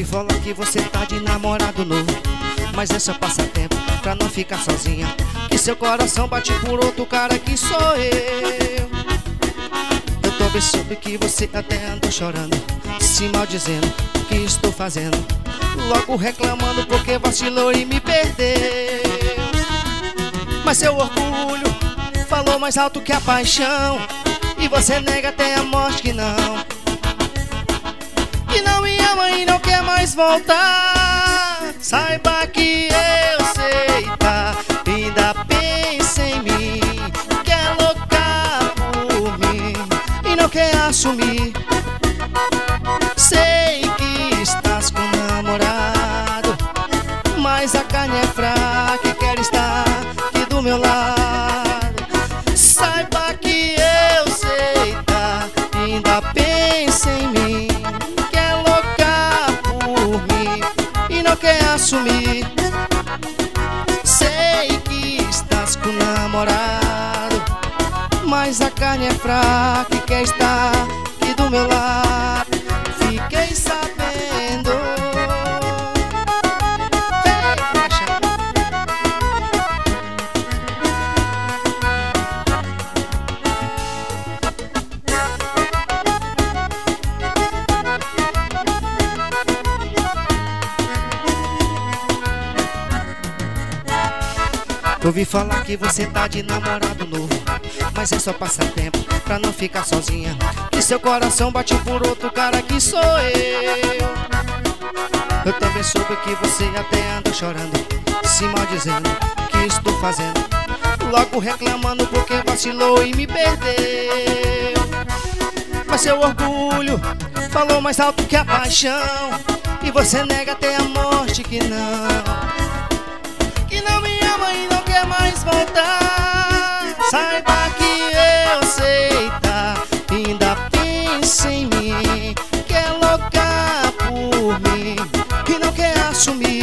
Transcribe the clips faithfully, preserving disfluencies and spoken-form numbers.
falar que você tá de namorado novo, mas é só passatempo pra não ficar sozinha, que seu coração bate por outro cara que sou eu. Eu também soube que você até andou chorando, se maldizendo o que estou fazendo, logo reclamando porque vacilou e me perdeu. Mas seu orgulho falou mais alto que a paixão, e você nega até a morte que não, que não me ama e não quer mais voltar. Saiba que eu sei, tá? Ainda pensa em mim, quer loucar por mim e não quer assumir. Sei que estás com namorado, mas a carne é fraca e quer estar aqui do meu lado. Saiba que eu sei, tá? Ainda pensa em mim, quer loucar por mim e não quer assumir. Sei que estás com namorado, mas a carne é fraca e quer estar aqui do meu lado. Fiquei sabendo. Ouvi falar que você tá de namorado novo, mas é só passatempo pra não ficar sozinha, que seu coração bate por outro cara que sou eu. Eu também soube que você até anda chorando, se maldizendo o que estou fazendo, logo reclamando porque vacilou e me perdeu. Mas seu orgulho falou mais alto que a paixão, e você nega até a morte que não, que não me ama e não quer mais voltar. Saiba que eu sei, tá? Ainda pensa em mim, quer loucar por mim e não quer assumir.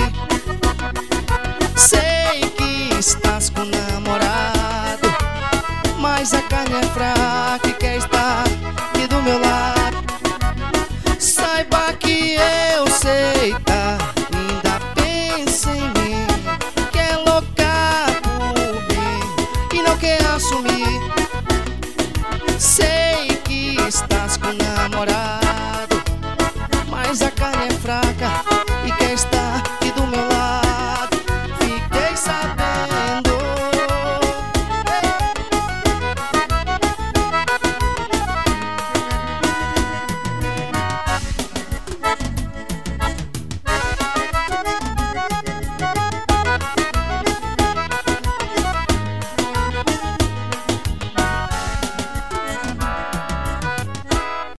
Sei que estás com namorado, mas a carne é fraca e quer estar aqui do meu lado. Saiba que eu sei, tá? Ainda pensa em mim, quer loucar por mim e não quer assumir. Sei que estás com namorado,